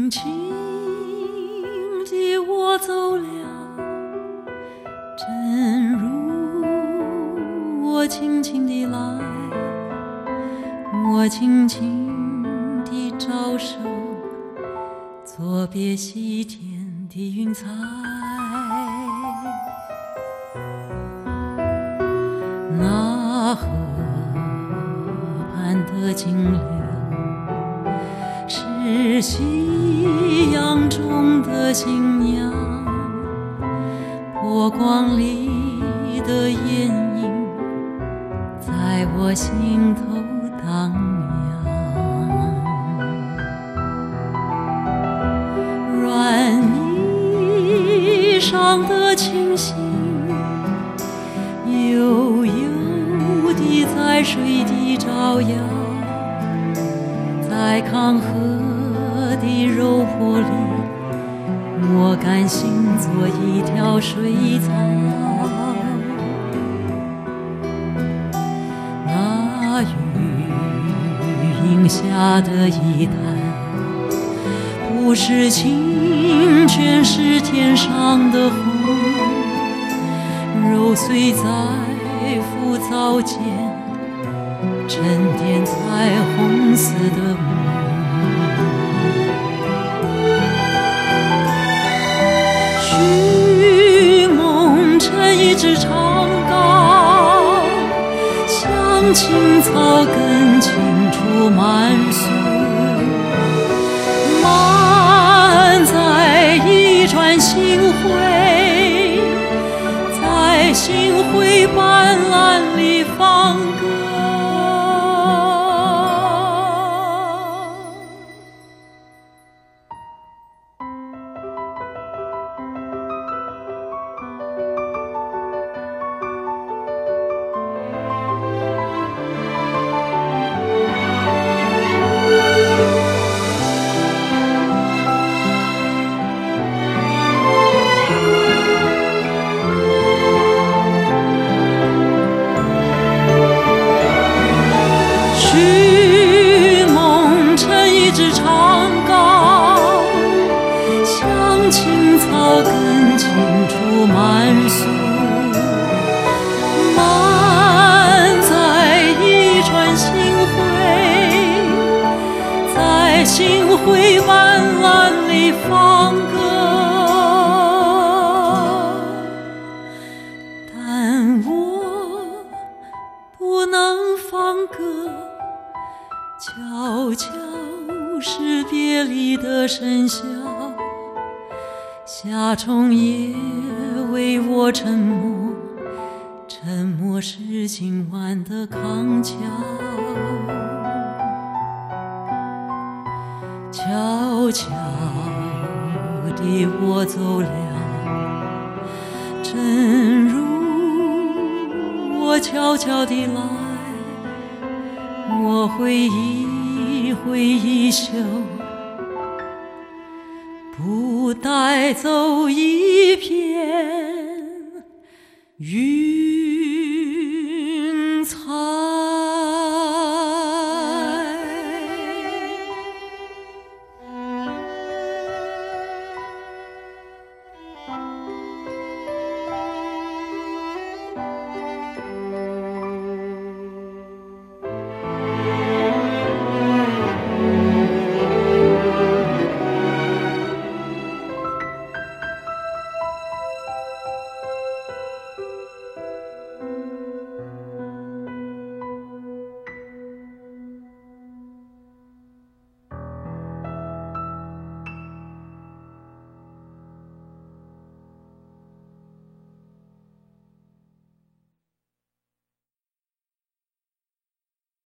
轻轻地我走了，正如我轻轻地来，我轻轻地招手，作别西天的云彩。那河畔的金柳是夕阳中的新娘，波光里的艳影在我心头荡漾。软衣上的清新悠悠地在水底招摇，在康河的柔波里，我甘心做一条水草。那雨荫下的一潭，不是清泉，是天上的虹，揉碎在浮藻间，沉淀彩虹似的梦。许梦成一支长篙，向青草根轻触漫溯，漫在一船星辉，在星辉斑斓里放歌。许梦成一支长篙，向青草根轻触漫溯，漫在一船星辉，在星辉斑斓里放歌。但我不能放歌，悄悄是别离的笙箫，夏虫也为我沉默，沉默是今晚的康桥。悄悄地我走了，正如我悄悄地来，我挥一挥衣袖，不带走一片云。